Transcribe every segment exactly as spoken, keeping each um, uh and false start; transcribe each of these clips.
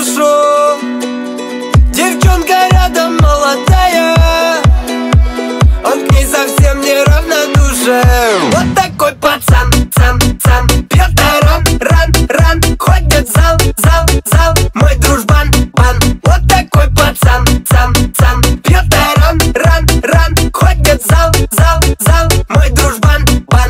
душу. Девчонка рядом молодая, он к ней совсем не равнодушен. Вот такой пацан, цан, цан, пьет ран, ран, ран, ходит зал, зал, зал, мой дружбан, бан. Вот такой пацан, цан, цан, пьет ран, ран, ран, ходит зал, зал, зал, мой дружбан, бан.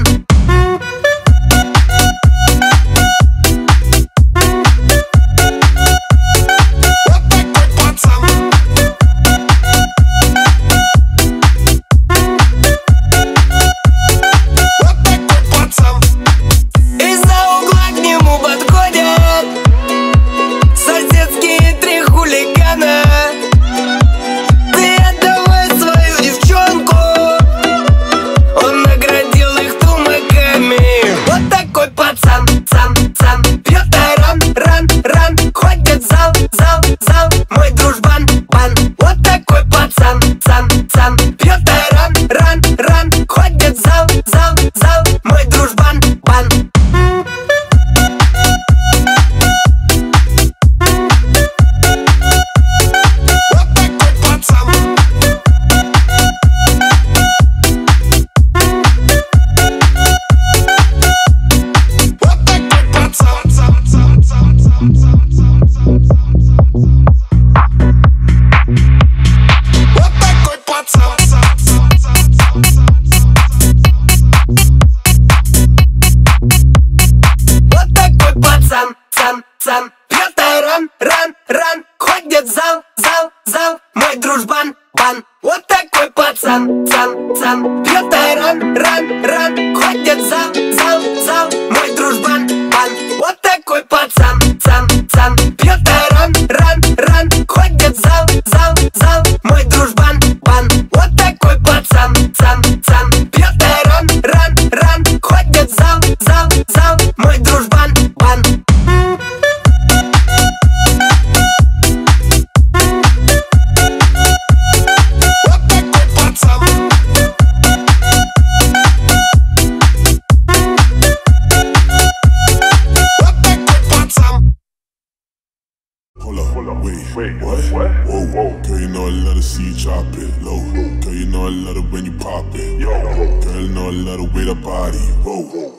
Цан, пьет ран, ран, ран, ходит зал, зал, зал, мой дружбан, бан. Вот такой пацан, цан, цан, пьет ран, ран, ран, ходит зал, зал, зал, мой дружбан, бан. Вот такой пацан, цан, цан, пьет ран, ран, ран, ходит зал, зал, зал, мой дружбан, бан. Вот такой пацан, цан, цан, пьет ран, ран, ран, ходит зал, зал, зал, мой дружбан, бан. Wait, wait, what? What? Whoa, whoa. Girl, you know I love to see you drop it low. Girl, you know I love it when you pop it. Yo, girl, you know I love the way that body. Whoa.